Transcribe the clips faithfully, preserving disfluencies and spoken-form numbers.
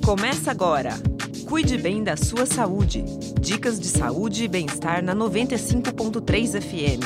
Começa agora. Cuide bem da sua saúde. Dicas de saúde e bem-estar na noventa e cinco ponto três F M.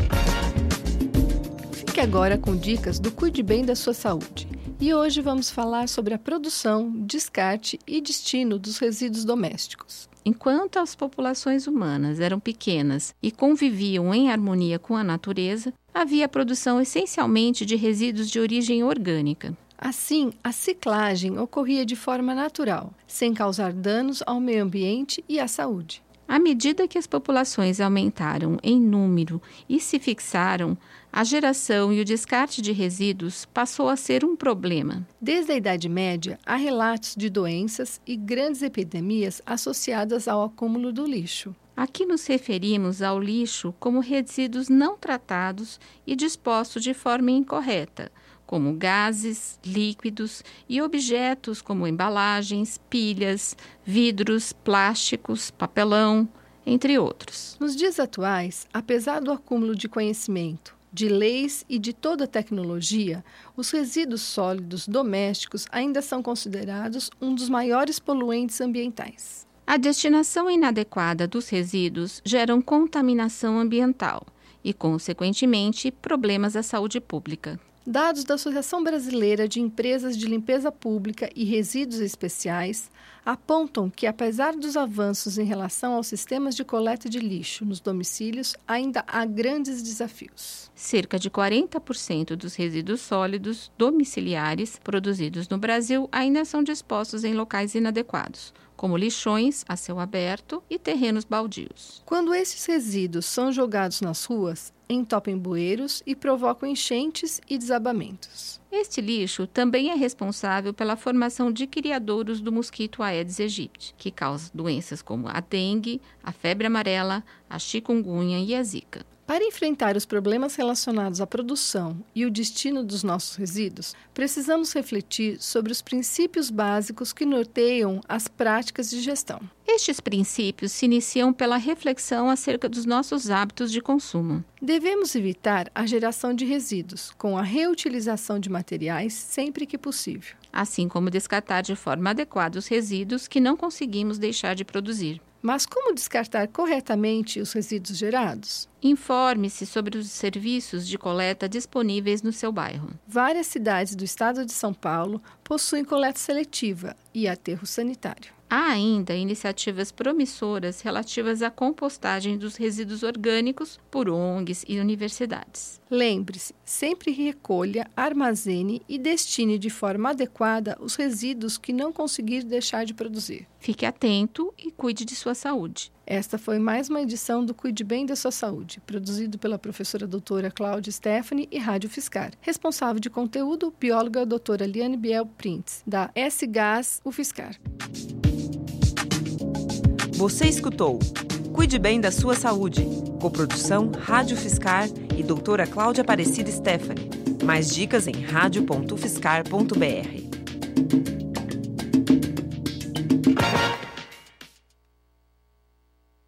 Fique agora com dicas do Cuide Bem da Sua Saúde. E hoje vamos falar sobre a produção, descarte e destino dos resíduos domésticos. Enquanto as populações humanas eram pequenas e conviviam em harmonia com a natureza, havia a produção essencialmente de resíduos de origem orgânica. Assim, a ciclagem ocorria de forma natural, sem causar danos ao meio ambiente e à saúde. À medida que as populações aumentaram em número e se fixaram, a geração e o descarte de resíduos passou a ser um problema. Desde a Idade Média, há relatos de doenças e grandes epidemias associadas ao acúmulo do lixo. Aqui nos referimos ao lixo como resíduos não tratados e dispostos de forma incorreta, como gases, líquidos e objetos como embalagens, pilhas, vidros, plásticos, papelão, entre outros. Nos dias atuais, apesar do acúmulo de conhecimento, de leis e de toda a tecnologia, os resíduos sólidos domésticos ainda são considerados um dos maiores poluentes ambientais. A destinação inadequada dos resíduos gera contaminação ambiental e, consequentemente, problemas à saúde pública. Dados da Associação Brasileira de Empresas de Limpeza Pública e Resíduos Especiais apontam que, apesar dos avanços em relação aos sistemas de coleta de lixo nos domicílios, ainda há grandes desafios. Cerca de quarenta por cento dos resíduos sólidos domiciliares produzidos no Brasil ainda são dispostos em locais inadequados, como lixões a céu aberto e terrenos baldios. Quando esses resíduos são jogados nas ruas, entopem bueiros e provocam enchentes e desabamentos. Este lixo também é responsável pela formação de criadouros do mosquito Aedes aegypti, que causa doenças como a dengue, a febre amarela, a chikungunya e a zika. Para enfrentar os problemas relacionados à produção e o destino dos nossos resíduos, precisamos refletir sobre os princípios básicos que norteiam as práticas de gestão. Estes princípios se iniciam pela reflexão acerca dos nossos hábitos de consumo. Devemos evitar a geração de resíduos, com a reutilização de materiais sempre que possível, assim como descartar de forma adequada os resíduos que não conseguimos deixar de produzir. Mas como descartar corretamente os resíduos gerados? Informe-se sobre os serviços de coleta disponíveis no seu bairro. Várias cidades do estado de São Paulo possuem coleta seletiva e aterro sanitário. Há ainda iniciativas promissoras relativas à compostagem dos resíduos orgânicos por O N Gs e universidades. Lembre-se, sempre recolha, armazene e destine de forma adequada os resíduos que não conseguir deixar de produzir. Fique atento e cuide de sua saúde. Esta foi mais uma edição do Cuide Bem da Sua Saúde, produzido pela professora doutora Cláudia Stephanie e Rádio Fiscar. Responsável de conteúdo, bióloga doutora Liane Biel Prints, da S G A S UFSCar. Você escutou Cuide Bem da Sua Saúde, coprodução Rádio Fiscar e doutora Cláudia Aparecida Stephanie. Mais dicas em rádio ponto fiscar ponto b r.